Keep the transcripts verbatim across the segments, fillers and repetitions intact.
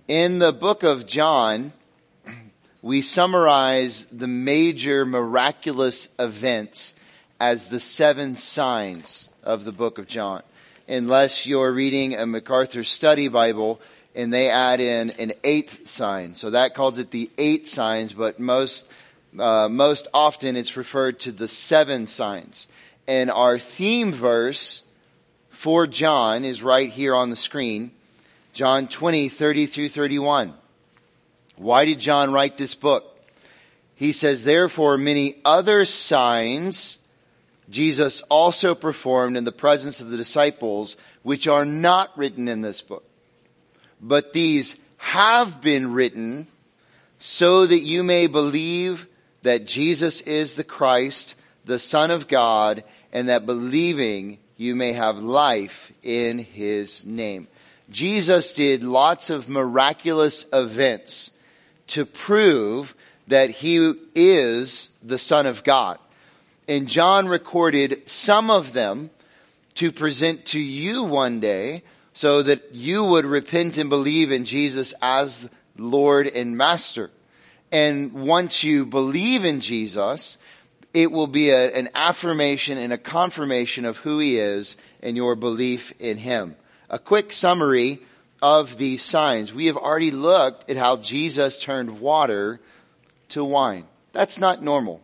In the book of John, we summarize the major miraculous events as the seven signs of the book of John. Unless you're reading a MacArthur Study Bible and they add in an eighth sign. So that calls it the eight signs, but most, uh, most often it's referred to the seven signs. And our theme verse for John is right here on the screen. John twenty, thirty through thirty-one. Why did John write this book? He says, therefore many other signs Jesus also performed in the presence of the disciples, which are not written in this book. But these have been written so that you may believe that Jesus is the Christ, the Son of God, and that believing you may have life in His name. Jesus did lots of miraculous events to prove that He is the Son of God. And John recorded some of them to present to you one day so that you would repent and believe in Jesus as Lord and Master. And once you believe in Jesus, it will be a, an affirmation and a confirmation of who He is and your belief in Him. A quick summary of these signs. We have already looked at how Jesus turned water to wine. That's not normal.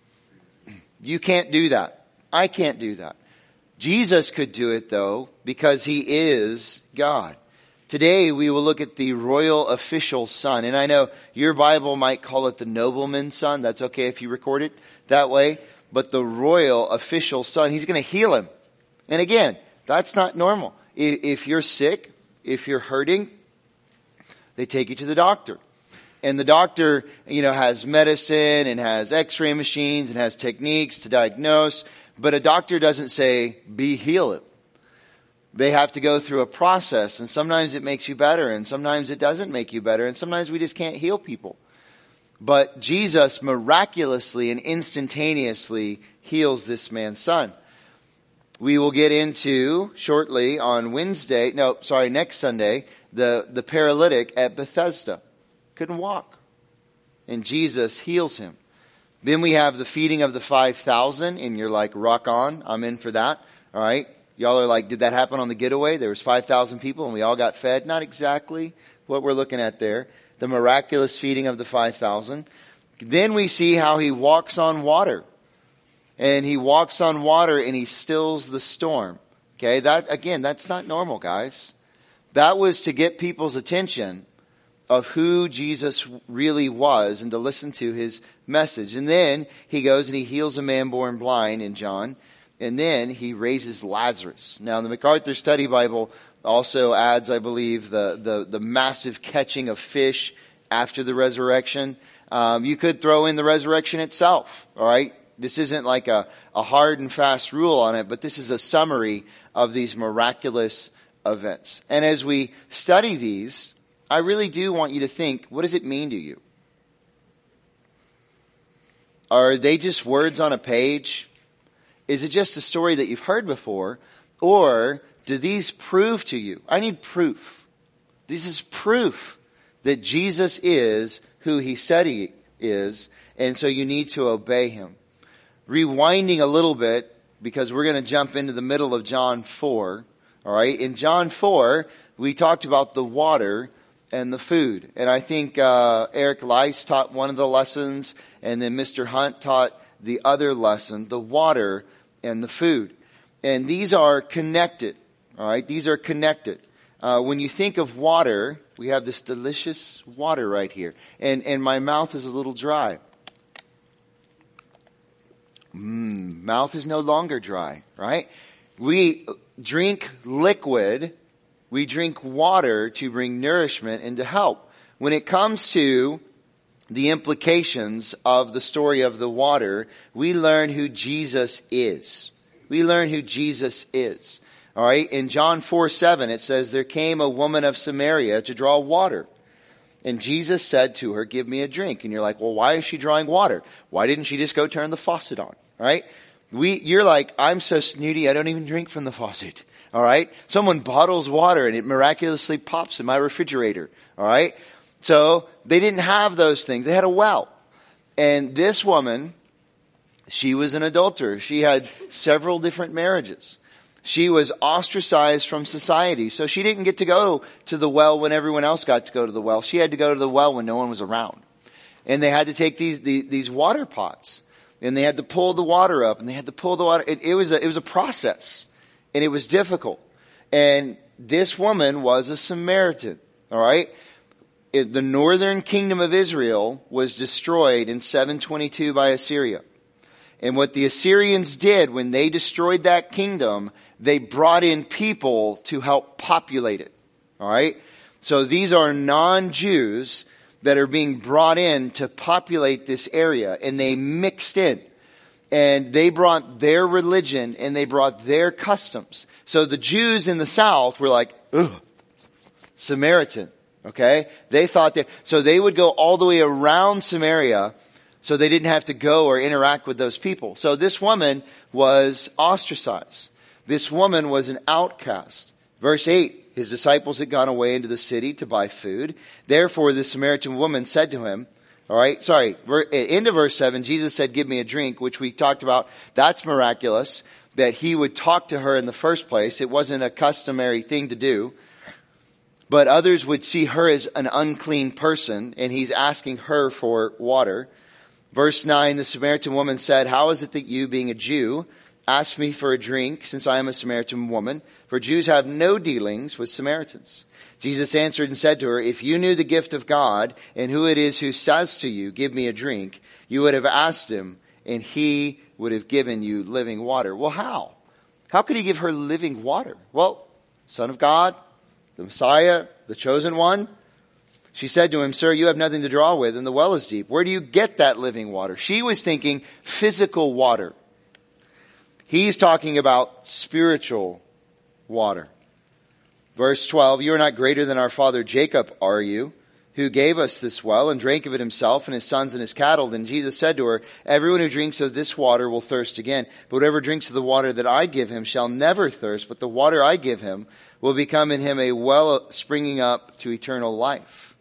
You can't do that. I can't do that. Jesus could do it though, because He is God. Today we will look at the royal official son. And I know your Bible might call it the nobleman's son. That's okay if you record it that way. But the royal official son, He's going to heal him. And again, that's not normal. If you're sick, if you're hurting, they take you to the doctor. And the doctor, you know, has medicine and has x-ray machines and has techniques to diagnose. But a doctor doesn't say, be healed. They have to go through a process. And sometimes it makes you better. And sometimes it doesn't make you better. And sometimes we just can't heal people. But Jesus miraculously and instantaneously heals this man's son. We will get into shortly on Wednesday, no, sorry, next Sunday, the, the paralytic at Bethesda. Couldn't walk. And Jesus heals him. Then we have the feeding of the five thousand, and you're like, rock on, I'm in for that. All right. Y'all are like, did that happen on the getaway? There was five thousand people and we all got fed. Not exactly what we're looking at there. The miraculous feeding of the five thousand. Then we see how He walks on water. And He walks on water and He stills the storm. Okay, that, again, that's not normal, guys. That was to get people's attention of who Jesus really was and to listen to His message. And then He goes and He heals a man born blind in John. And then He raises Lazarus. Now, the MacArthur Study Bible also adds, I believe, the, the, the massive catching of fish after the resurrection. Um, you could throw in the resurrection itself, all right? This isn't like a, a hard and fast rule on it, but this is a summary of these miraculous events. And as we study these, I really do want you to think, what does it mean to you? Are they just words on a page? Is it just a story that you've heard before? Or do these prove to you? I need proof. This is proof that Jesus is who He said He is, and so you need to obey Him. Rewinding a little bit, because we're going to jump into the middle of John four. All right. In John four, we talked about the water and the food. And I think uh Eric Leiss taught one of the lessons, and then Mister Hunt taught the other lesson, the water and the food. And these are connected. All right. These are connected. Uh when you think of water, we have this delicious water right here. And and my mouth is a little dry. Mmm, mouth is no longer dry, right? We drink liquid. We drink water to bring nourishment and to help. When it comes to the implications of the story of the water, we learn who Jesus is. We learn who Jesus is. All right. In John four seven, it says, there came a woman of Samaria to draw water. And Jesus said to her, give me a drink. And you're like, well, why is she drawing water? Why didn't she just go turn the faucet on? Right? We, you're like, I'm so snooty, I don't even drink from the faucet. All right. Someone bottles water and it miraculously pops in my refrigerator. All right. So they didn't have those things. They had a well. And this woman, she was an adulterer. She had several different marriages. She was ostracized from society. So she didn't get to go to the well when everyone else got to go to the well. She had to go to the well when no one was around. And they had to take these, these, these water pots and they had to pull the water up and they had to pull the water. It, it was a, it was a process and it was difficult. And this woman was a Samaritan. All right. It, the northern kingdom of Israel was destroyed in seven twenty-two by Assyria. And what the Assyrians did when they destroyed that kingdom, they brought in people to help populate it. All right. So these are non-Jews that are being brought in to populate this area, and they mixed in. And they brought their religion and they brought their customs. So the Jews in the south were like, ugh, Samaritan. Okay? They thought that, so they would go all the way around Samaria so they didn't have to go or interact with those people. So this woman was ostracized. This woman was an outcast. Verse eight. His disciples had gone away into the city to buy food. Therefore, the Samaritan woman said to him, all right, sorry, into verse seven, Jesus said, give me a drink, which we talked about. That's miraculous that he would talk to her in the first place. It wasn't a customary thing to do. But others would see her as an unclean person, and he's asking her for water. Verse nine, the Samaritan woman said, how is it that you, being a Jew, ask me for a drink, since I am a Samaritan woman? For Jews have no dealings with Samaritans. Jesus answered and said to her, if you knew the gift of God and who it is who says to you, give me a drink, you would have asked him and he would have given you living water. Well, how? How could he give her living water? Well, Son of God, the Messiah, the chosen one. She said to him, sir, you have nothing to draw with and the well is deep. Where do you get that living water? She was thinking physical water. He's talking about spiritual water. Verse twelve, you are not greater than our father Jacob, are you, who gave us this well and drank of it himself and his sons and his cattle? Then Jesus said to her, everyone who drinks of this water will thirst again. But whoever drinks of the water that I give him shall never thirst. But the water I give him will become in him a well springing up to eternal life.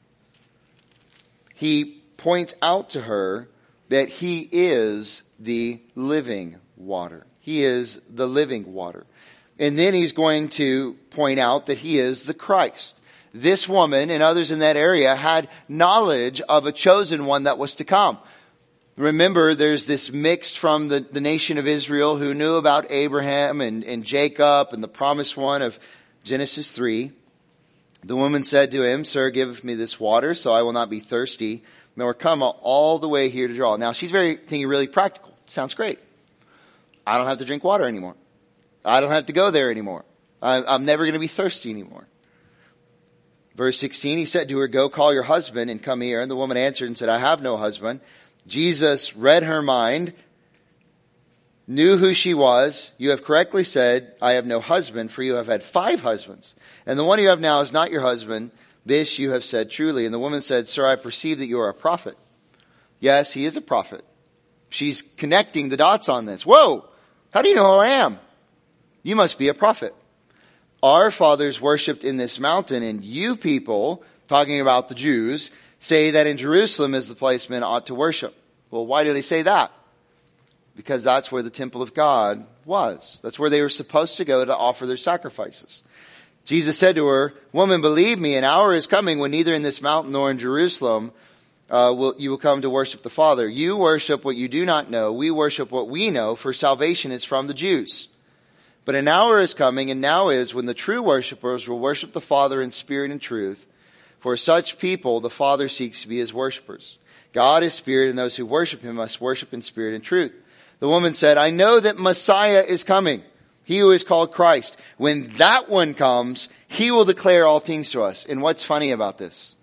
He points out to her that he is the living water. He is the living water. And then he's going to point out that he is the Christ. This woman and others in that area had knowledge of a chosen one that was to come. Remember, there's this mixed from the, the nation of Israel who knew about Abraham and, and Jacob and the promised one of Genesis three. The woman said to him, sir, give me this water so I will not be thirsty, nor come all the way here to draw. Now, she's very thinking really practical. Sounds great. I don't have to drink water anymore. I don't have to go there anymore. I'm never going to be thirsty anymore. Verse sixteen, he said to her, go call your husband and come here. And the woman answered and said, I have no husband. Jesus read her mind, knew who she was. You have correctly said, I have no husband, for you have had five husbands. And the one you have now is not your husband. This you have said truly. And the woman said, sir, I perceive that you are a prophet. Yes, he is a prophet. She's connecting the dots on this. Whoa! How do you know who I am? You must be a prophet. Our fathers worshipped in this mountain, and you people, talking about the Jews, say that in Jerusalem is the place men ought to worship. Well, why do they say that? Because that's where the temple of God was. That's where they were supposed to go to offer their sacrifices. Jesus said to her, woman, believe me, an hour is coming when neither in this mountain nor in Jerusalem uh, will you will come to worship the Father. You worship what you do not know. We worship what we know, for salvation is from the Jews. But an hour is coming, and now is, when the true worshipers will worship the Father in spirit and truth. For such people the Father seeks to be his worshipers. God is spirit, and those who worship him must worship in spirit and truth. The woman said, I know that Messiah is coming, he who is called Christ. When that one comes, he will declare all things to us. And what's funny about this?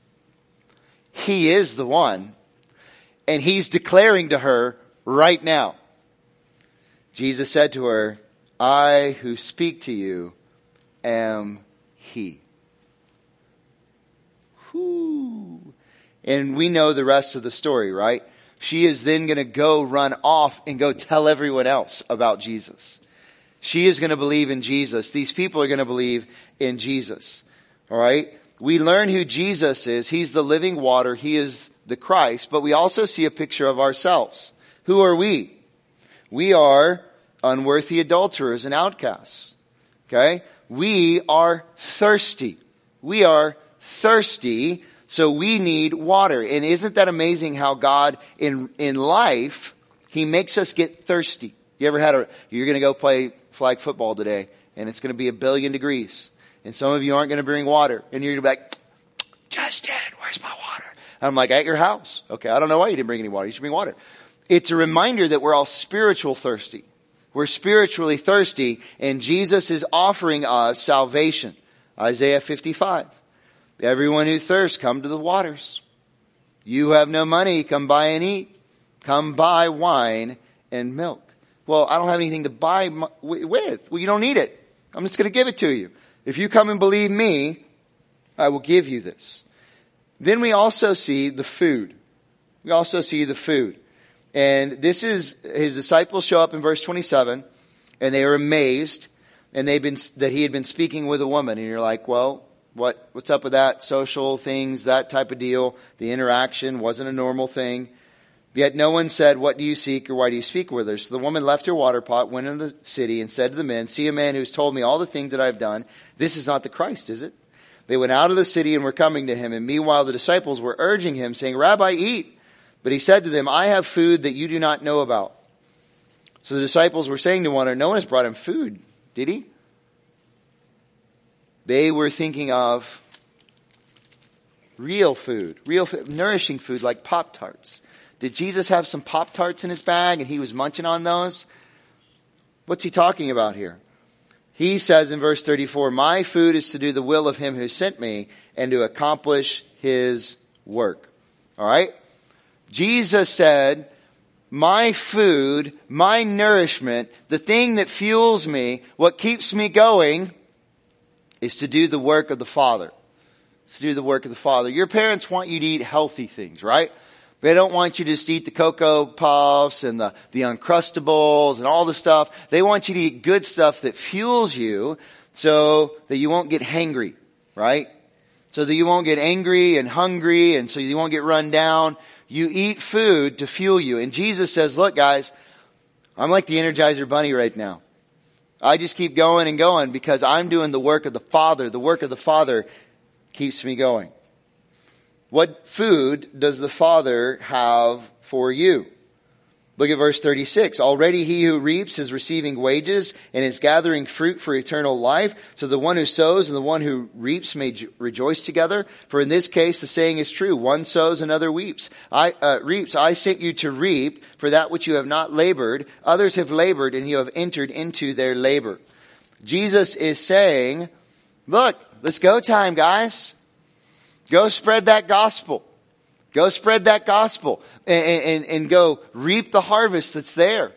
He is the one, and he's declaring to her right now. Jesus said to her, I who speak to you am he. Whew. And we know the rest of the story, right? She is then going to go run off and go tell everyone else about Jesus. She is going to believe in Jesus. These people are going to believe in Jesus. All right? We learn who Jesus is. He's the living water. He is the Christ. But we also see a picture of ourselves. Who are we? We are unworthy adulterers and outcasts. Okay? We are thirsty. We are thirsty, so we need water. And isn't that amazing how God in in life, He makes us get thirsty. You ever had a, you're going to go play flag football today, and it's going to be a billion degrees. And some of you aren't going to bring water. And you're going to be like, Justin, where's my water? And I'm like, at your house. Okay, I don't know why you didn't bring any water. You should bring water. It's a reminder that we're all spiritual thirsty. We're spiritually thirsty, and Jesus is offering us salvation. Isaiah fifty-five. Everyone who thirsts, come to the waters. You have no money, come buy and eat. Come buy wine and milk. Well, I don't have anything to buy with. Well, you don't need it. I'm just going to give it to you. If you come and believe me, I will give you this. Then we also see the food. We also see the food. And this is, his disciples show up in verse twenty-seven, and they are amazed, and they've been, that he had been speaking with a woman. And you're like, well, what, what's up with that? Social things, that type of deal. The interaction wasn't a normal thing. Yet no one said, what do you seek, or why do you speak with her? So the woman left her water pot, went into the city, and said to the men, see a man who's told me all the things that I've done. This is not the Christ, is it? They went out of the city and were coming to him. And meanwhile the disciples were urging him, saying, Rabbi, eat. But he said to them, I have food that you do not know about. So the disciples were saying to one another, no one has brought him food, did he? They were thinking of real food, real food, nourishing food like Pop-Tarts. Did Jesus have some Pop-Tarts in his bag and he was munching on those? What's he talking about here? He says in verse thirty-four, my food is to do the will of him who sent me and to accomplish his work. All right? Jesus said, my food, my nourishment, the thing that fuels me, what keeps me going, is to do the work of the Father. It's to do the work of the Father. Your parents want you to eat healthy things, right? They don't want you to just eat the Cocoa Puffs and the, the Uncrustables and all the stuff. They want you to eat good stuff that fuels you so that you won't get hangry, right? So that you won't get angry and hungry and so you won't get run down. You eat food to fuel you. And Jesus says, look guys, I'm like the Energizer Bunny right now. I just keep going and going because I'm doing the work of the Father. The work of the Father keeps me going. What food does the Father have for you? Look at verse thirty-six. Already he who reaps is receiving wages and is gathering fruit for eternal life. So the one who sows and the one who reaps may rejoice together. For in this case the saying is true. One sows, another weeps. I, uh, reaps. I sent you to reap for that which you have not labored. Others have labored and you have entered into their labor. Jesus is saying, look, let's go time, guys. Go spread that gospel. Go spread that gospel and, and, and go reap the harvest that's there.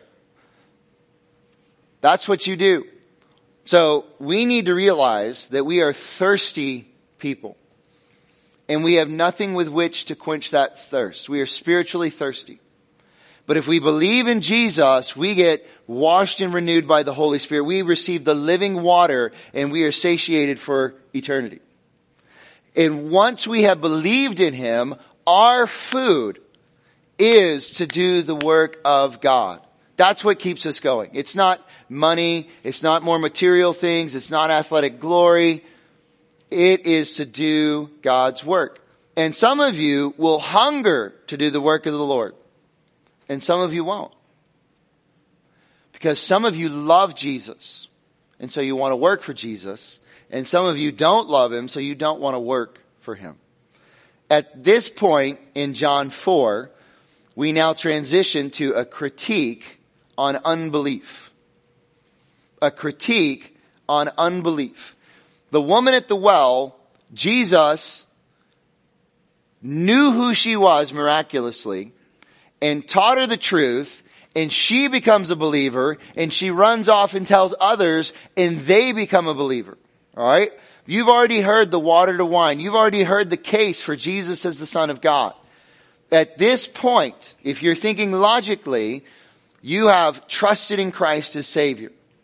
That's what you do. So we need to realize that we are thirsty people. And we have nothing with which to quench that thirst. We are spiritually thirsty. But if we believe in Jesus, we get washed and renewed by the Holy Spirit. We receive the living water and we are satiated for eternity. And once we have believed in Him, our food is to do the work of God. That's what keeps us going. It's not money. It's not more material things. It's not athletic glory. It is to do God's work. And some of you will hunger to do the work of the Lord. And some of you won't. Because some of you love Jesus. And so you want to work for Jesus. And some of you don't love Him, so you don't want to work for Him. At this point in John four, we now transition to a critique on unbelief. A critique on unbelief. The woman at the well, Jesus knew who she was miraculously and taught her the truth, and she becomes a believer, and she runs off and tells others, and they become a believer. All right? You've already heard the water to wine. You've already heard the case for Jesus as the Son of God. At this point, if you're thinking logically, you have trusted in Christ as Savior.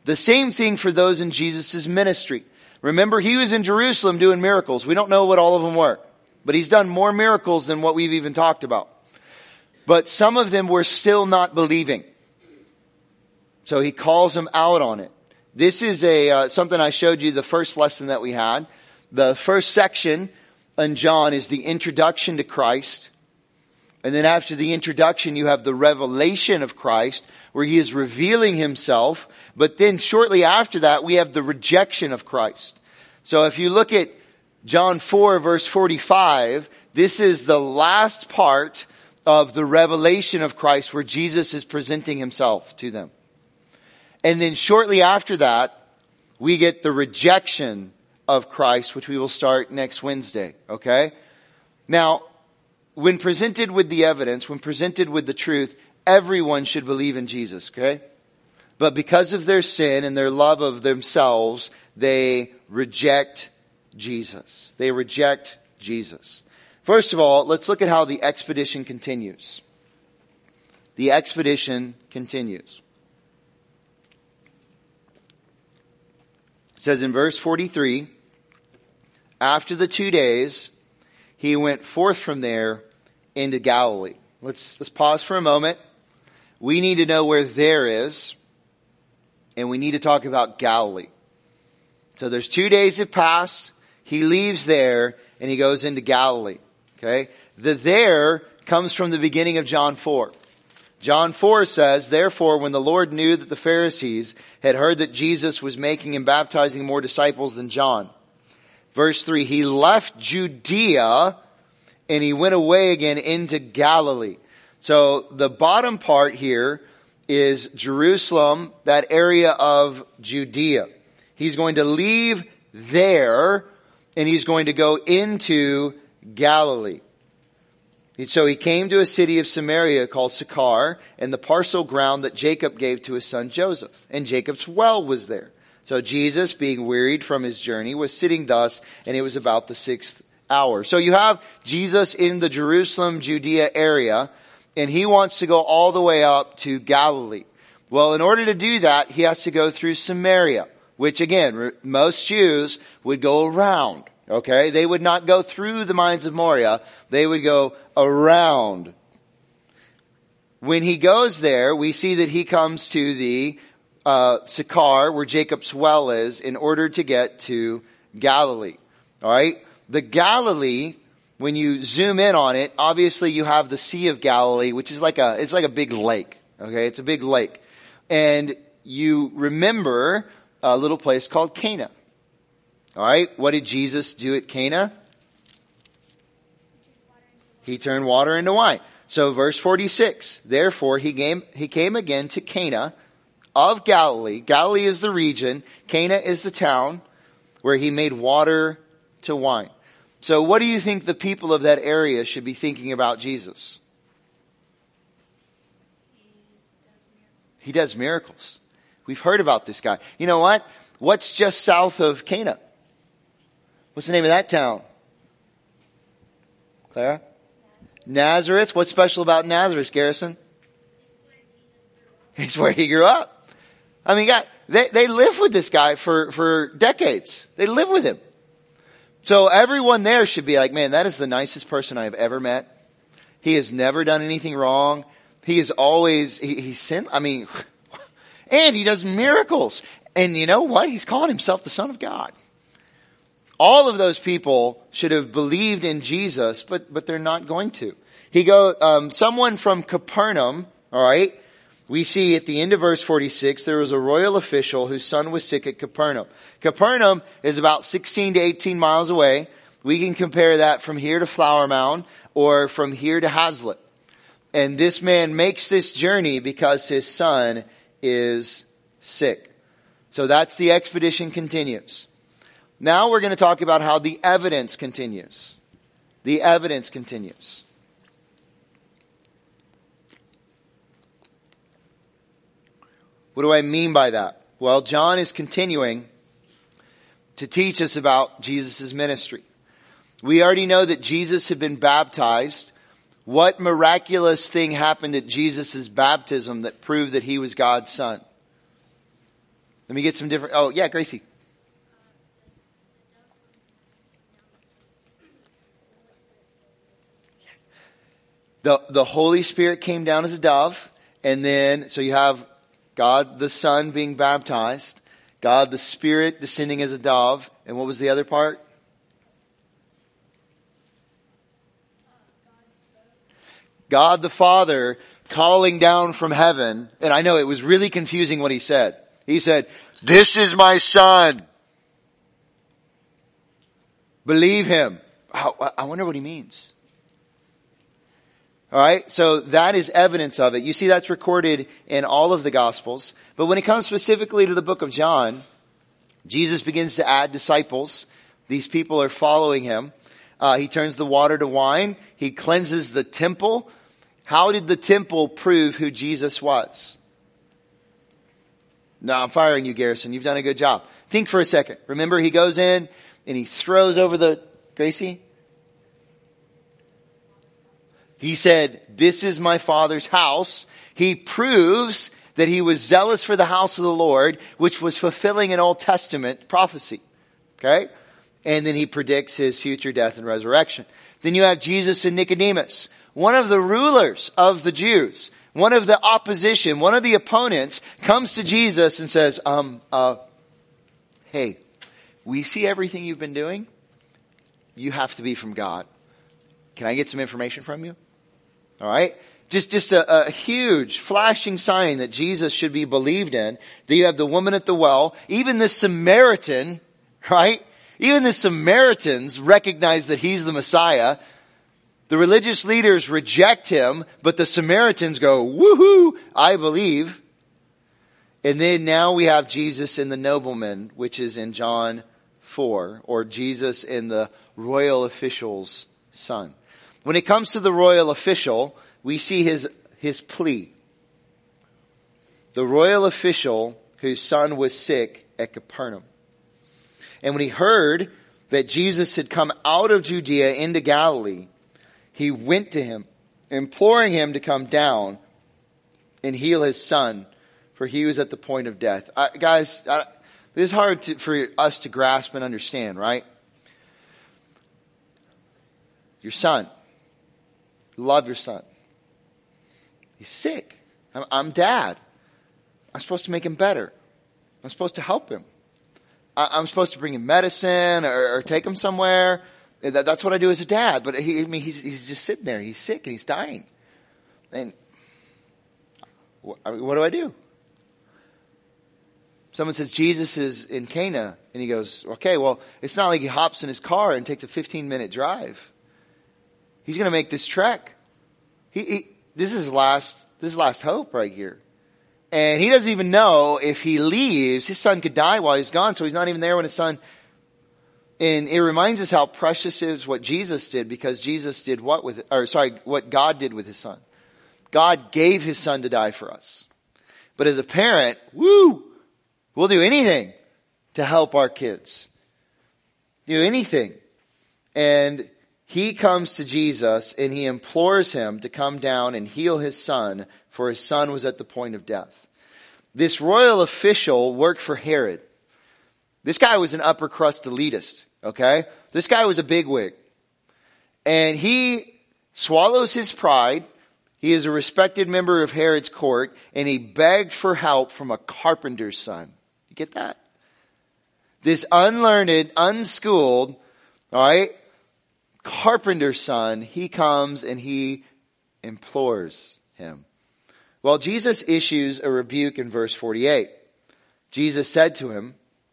The same thing for those in Jesus' ministry. Remember, he was in Jerusalem doing miracles. We don't know what all of them were, but he's done more miracles than what we've even talked about. But some of them were still not believing. So he calls them out on it. This is a uh, something I showed you the first lesson that we had. The first section in John is the introduction to Christ. And then after the introduction, you have the revelation of Christ, where he is revealing himself. But then shortly after that, we have the rejection of Christ. So if you look at John four, verse forty-five, this is the last part of the revelation of Christ, where Jesus is presenting himself to them. And then shortly after that, we get the rejection of Christ, which we will start next Wednesday. Okay? Now, when presented with the evidence, when presented with the truth, everyone should believe in Jesus. Okay? But because of their sin and their love of themselves, they reject Jesus. They reject Jesus. First of all, let's look at how the expedition continues. The expedition continues. It says in verse forty-three, after the two days, he went forth from there into Galilee. Let's, let's pause for a moment. We need to know where there is, and we need to talk about Galilee. So there's two days have passed. He leaves there and he goes into Galilee. Okay. The there comes from the beginning of John four. John four says, therefore, when the Lord knew that the Pharisees had heard that Jesus was making and baptizing more disciples than John. Verse three, he left Judea and he went away again into Galilee. So the bottom part here is Jerusalem, that area of Judea. He's going to leave there and he's going to go into Galilee. So he came to a city of Samaria called Sychar, and the parcel ground that Jacob gave to his son Joseph. And Jacob's well was there. So Jesus, being wearied from his journey, was sitting thus, and it was about the sixth hour. So you have Jesus in the Jerusalem, Judea area, and he wants to go all the way up to Galilee. Well, in order to do that, he has to go through Samaria, which again, most Jews would go around. Okay, they would not go through the mines of Moria. They would go around. When he goes there, we see that he comes to the uh, Sychar, where Jacob's well is, in order to get to Galilee. All right, the Galilee, when you zoom in on it, obviously you have the Sea of Galilee, which is like a it's like a big lake. Okay, it's a big lake, and you remember a little place called Cana. All right, what did Jesus do at Cana? He turned water into wine. So verse forty-six, therefore he came, he came again to Cana of Galilee. Galilee is the region. Cana is the town where he made water to wine. So what do you think the people of that area should be thinking about Jesus? He does miracles. We've heard about this guy. You know what? What's just south of Cana? What's the name of that town? Clara? Nazareth. What's special about Nazareth, Garrison? It's where he grew up. I mean, God, they, they live with this guy for, for decades. They live with him. So everyone there should be like, man, that is the nicest person I have ever met. He has never done anything wrong. He is always, he, he's sin, I mean, and he does miracles. And you know what? He's calling himself the Son of God. All of those people should have believed in Jesus, but, but they're not going to. He go, um, someone from Capernaum, all right. We see at the end of verse forty-six, there was a royal official whose son was sick at Capernaum. Capernaum is about sixteen to eighteen miles away. We can compare that from here to Flower Mound or from here to Hazlitt. And this man makes this journey because his son is sick. So that's the expedition continues. Now we're going to talk about how the evidence continues. The evidence continues. What do I mean by that? Well, John is continuing to teach us about Jesus' ministry. We already know that Jesus had been baptized. What miraculous thing happened at Jesus' baptism that proved that he was God's son? Let me get some different, oh yeah, Gracie. The, the Holy Spirit came down as a dove, and then, so you have God the Son being baptized, God the Spirit descending as a dove, and what was the other part? God the Father calling down from heaven, and I know it was really confusing what he said. He said, "This is my Son. Believe him." I wonder what he means. Alright, so that is evidence of it. You see that's recorded in all of the Gospels. But when it comes specifically to the book of John, Jesus begins to add disciples. These people are following him. Uh, he turns the water to wine. He cleanses the temple. How did the temple prove who Jesus was? No, I'm firing you, Garrison. You've done a good job. Think for a second. Remember, he goes in and he throws over the, Gracie? He said, "This is my Father's house." He proves that he was zealous for the house of the Lord, which was fulfilling an Old Testament prophecy. Okay? And then he predicts his future death and resurrection. Then you have Jesus and Nicodemus, one of the rulers of the Jews, one of the opposition, one of the opponents, comes to Jesus and says, um, uh, hey, we see everything you've been doing. You have to be from God. Can I get some information from you? All right. Just, just a, a huge flashing sign that Jesus should be believed in. Then you have the woman at the well. Even the Samaritan, right? Even the Samaritans recognize that he's the Messiah. The religious leaders reject him, but the Samaritans go, woohoo, I believe. And then now we have Jesus and the nobleman, which is in John four, or Jesus and the royal official's son. When it comes to the royal official, we see his, his plea. The royal official whose son was sick at Capernaum. And when he heard that Jesus had come out of Judea into Galilee, he went to him, imploring him to come down and heal his son, for he was at the point of death. I, guys, I, this is hard to, for us to grasp and understand, right? Your son. Love your son. He's sick. I'm, I'm dad. I'm supposed to make him better. I'm supposed to help him. I, I'm supposed to bring him medicine or, or take him somewhere. That, that's what I do as a dad. But he, I mean, he's, he's just sitting there. He's sick and he's dying. And I mean, what do I do? Someone says Jesus is in Cana, and he goes, okay, well, it's not like he hops in his car and takes a fifteen minute drive. He's going to make this trek. He, he, this is last, this is last hope right here. And he doesn't even know if he leaves, his son could die while he's gone. So he's not even there when his son, and it reminds us how precious is what Jesus did, because Jesus did what with, or sorry, what God did with his son. God gave his son to die for us. But as a parent, woo, we'll do anything to help our kids. Do anything. And he comes to Jesus and he implores him to come down and heal his son, for his son was at the point of death. This royal official worked for Herod. This guy was an upper crust elitist, okay? This guy was a bigwig. And he swallows his pride. He is a respected member of Herod's court, and he begged for help from a carpenter's son. You get that? This unlearned, unschooled, all right, carpenter's son, he comes and he implores him. Well, Jesus issues a rebuke in verse forty-eight. Jesus said to him,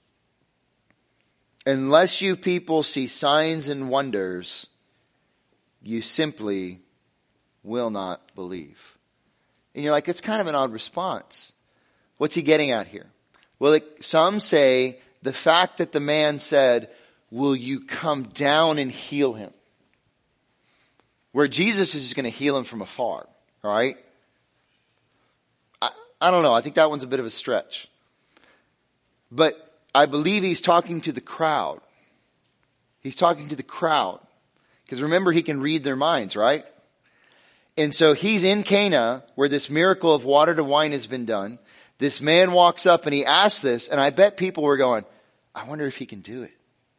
"Unless you people see signs and wonders, you simply will not believe." And you're like, it's kind of an odd response. What's he getting at here? Well, it, some say the fact that the man said, "Will you come down and heal him?" Where Jesus is just going to heal him from afar. All right? I, I don't know. I think that one's a bit of a stretch. But I believe he's talking to the crowd. He's talking to the crowd. Because remember, he can read their minds, right? And so he's in Cana, where this miracle of water to wine has been done. This man walks up and he asks this, and I bet people were going, I wonder if he can do it.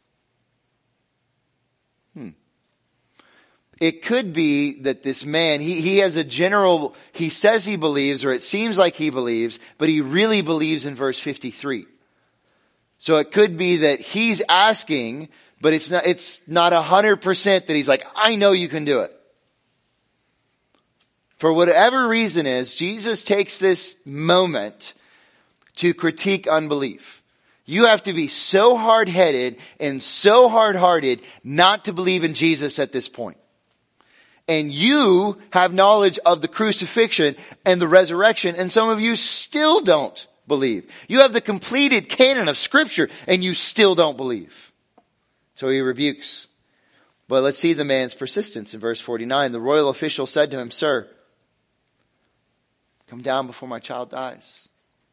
Hmm. It could be that this man, he, he has a general, he says he believes, or it seems like he believes, but he really believes in verse fifty-three. So it could be that he's asking, but it's not, it's not a hundred percent that he's like, I know you can do it. For whatever reason is, Jesus takes this moment to critique unbelief. You have to be so hard-headed and so hard-hearted not to believe in Jesus at this point. And you have knowledge of the crucifixion and the resurrection, and some of you still don't believe. You have the completed canon of Scripture, and you still don't believe. So he rebukes. But let's see the man's persistence in verse forty-nine. The royal official said to him, Sir, come down before my child dies.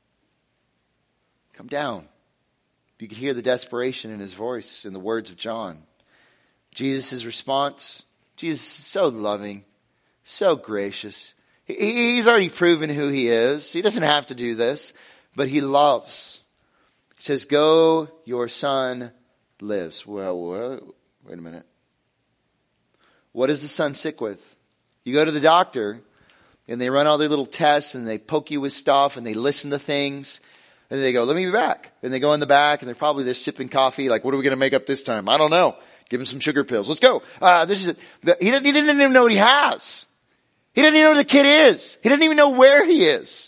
Come down. You could hear the desperation in his voice in the words of John. Jesus' response, Jesus is so loving, so gracious. He's already proven who he is. He doesn't have to do this, but he loves. He says, go, your son lives. Well, wait a minute. What is the son sick with? You go to the doctor, and they run all their little tests, and they poke you with stuff, and they listen to things, and they go, let me be back. And they go in the back, and they're probably there sipping coffee, like, what are we going to make up this time? I don't know. Give him some sugar pills. Let's go. Uh, this is it. He didn't, he didn't even know what he has. He doesn't even know who the kid is. He doesn't even know where he is.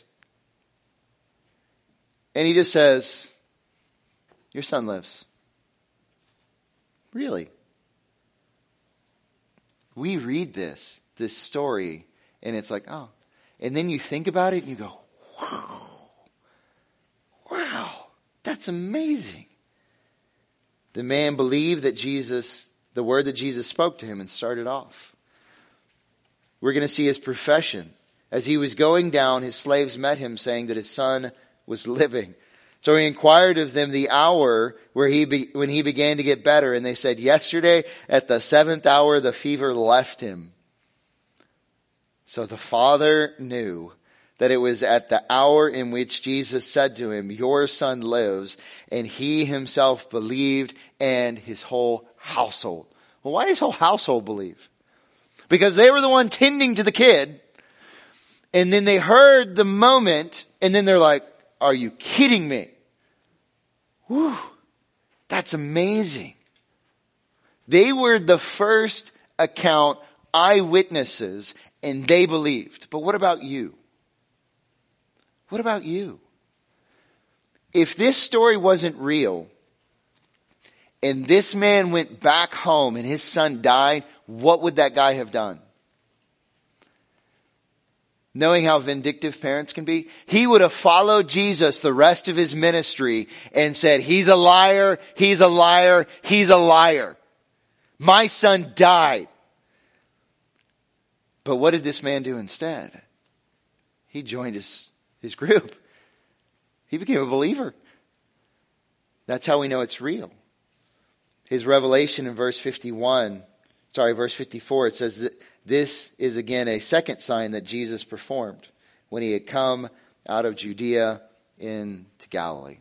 And he just says, your son lives. Really? We read this, this story, and it's like, oh. And then you think about it and you go, wow. Wow. That's amazing. The man believed that Jesus, the word that Jesus spoke to him, and started off. We're going to see his profession. As he was going down, his slaves met him, saying that his son was living. So he inquired of them the hour where he be, when he began to get better. And they said, yesterday at the seventh hour, the fever left him. So the father knew that it was at the hour in which Jesus said to him, your son lives. And he himself believed, and his whole household. Well, why does his whole household believe? Because they were the one tending to the kid. And then they heard the moment, and then they're like, are you kidding me? Whew, that's amazing. They were the first account eyewitnesses, and they believed. But what about you? What about you? If this story wasn't real, and this man went back home and his son died, what would that guy have done? Knowing how vindictive parents can be, he would have followed Jesus the rest of his ministry and said, he's a liar, he's a liar, he's a liar. My son died. But what did this man do instead? He joined his, his group. He became a believer. That's how we know it's real. His revelation in verse fifty-one, sorry, verse fifty-four, it says that this is again a second sign that Jesus performed when he had come out of Judea into Galilee.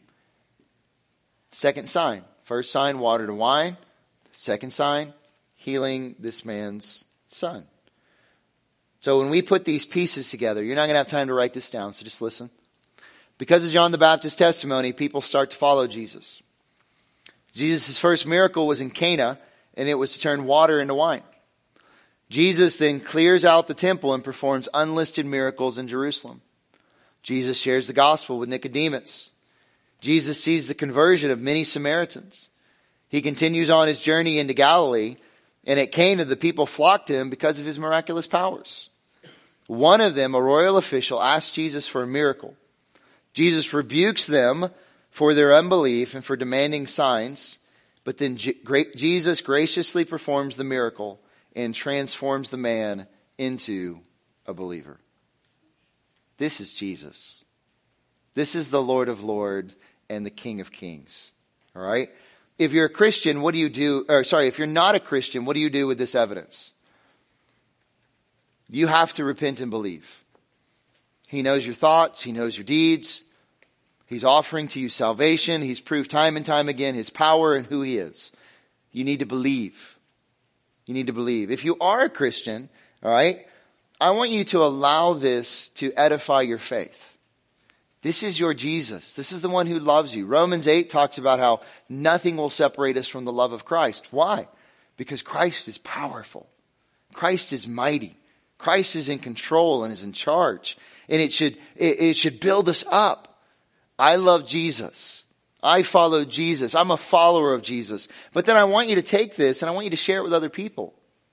Second sign. First sign, water to wine. Second sign, healing this man's son. So when we put these pieces together, you're not going to have time to write this down, so just listen. Because of John the Baptist's testimony, people start to follow Jesus. Jesus' first miracle was in Cana, and it was to turn water into wine. Jesus then clears out the temple and performs unlisted miracles in Jerusalem. Jesus shares the gospel with Nicodemus. Jesus sees the conversion of many Samaritans. He continues on his journey into Galilee, and at Cana the people flocked to him because of his miraculous powers. One of them, a royal official, asked Jesus for a miracle. Jesus rebukes them for their unbelief and for demanding signs, but then Jesus graciously performs the miracle and transforms the man into a believer. This is Jesus. This is the Lord of Lords and the King of Kings. All right? If you're a Christian, what do you do? Or sorry, if you're not a Christian, what do you do with this evidence? You have to repent and believe. He knows your thoughts. He knows your deeds. He's offering to you salvation. He's proved time and time again His power and who He is. You need to believe. You need to believe. If you are a Christian, all right, I want you to allow this to edify your faith. This is your Jesus. This is the one who loves you. Romans eight talks about how nothing will separate us from the love of Christ. Why? Because Christ is powerful. Christ is mighty. Christ is in control and is in charge. And it should, it, it should build us up. I love Jesus. I follow Jesus. I'm a follower of Jesus. But then I want you to take this and I want you to share it with other people.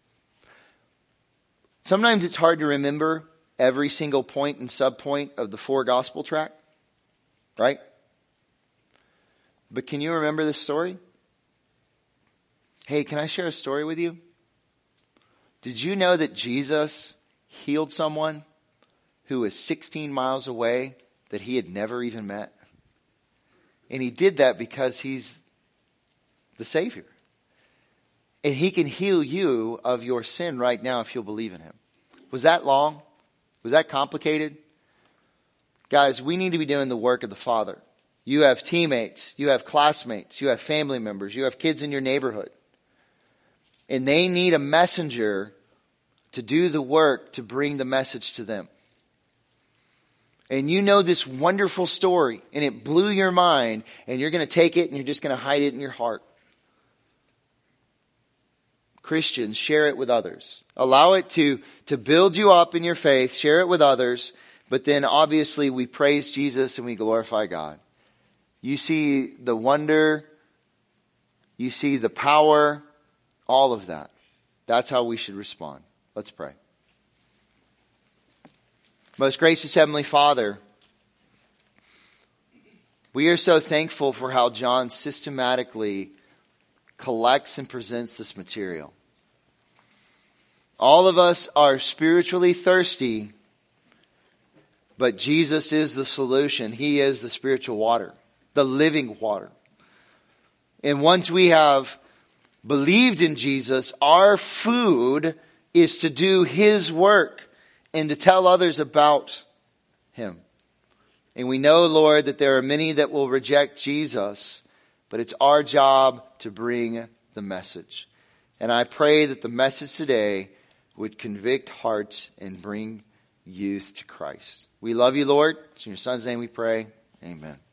Sometimes it's hard to remember every single point and subpoint of the four gospel tract, right? But can you remember this story? Hey, can I share a story with you? Did you know that Jesus healed someone who was sixteen miles away that He had never even met? And He did that because He's the Savior. And He can heal you of your sin right now if you'll believe in Him. Was that long? Was that complicated? Guys, we need to be doing the work of the Father. You have teammates, you have classmates, you have family members, you have kids in your neighborhood. And they need a messenger to do the work to bring the message to them. And you know this wonderful story and it blew your mind and you're going to take it and you're just going to hide it in your heart. Christians, share it with others. Allow it to, to build you up in your faith. Share it with others. But then obviously we praise Jesus and we glorify God. You see the wonder. You see the power. All of that. That's how we should respond. Let's pray. Most gracious Heavenly Father, we are so thankful for how John systematically collects and presents this material. All of us are spiritually thirsty, but Jesus is the solution. He is the spiritual water, the living water. And once we have believed in Jesus, our food is to do His work and to tell others about Him. And we know, Lord, that there are many that will reject Jesus, but it's our job to bring the message. And I pray that the message today would convict hearts and bring youth to Christ. We love you, Lord. It's in your Son's name we pray. Amen.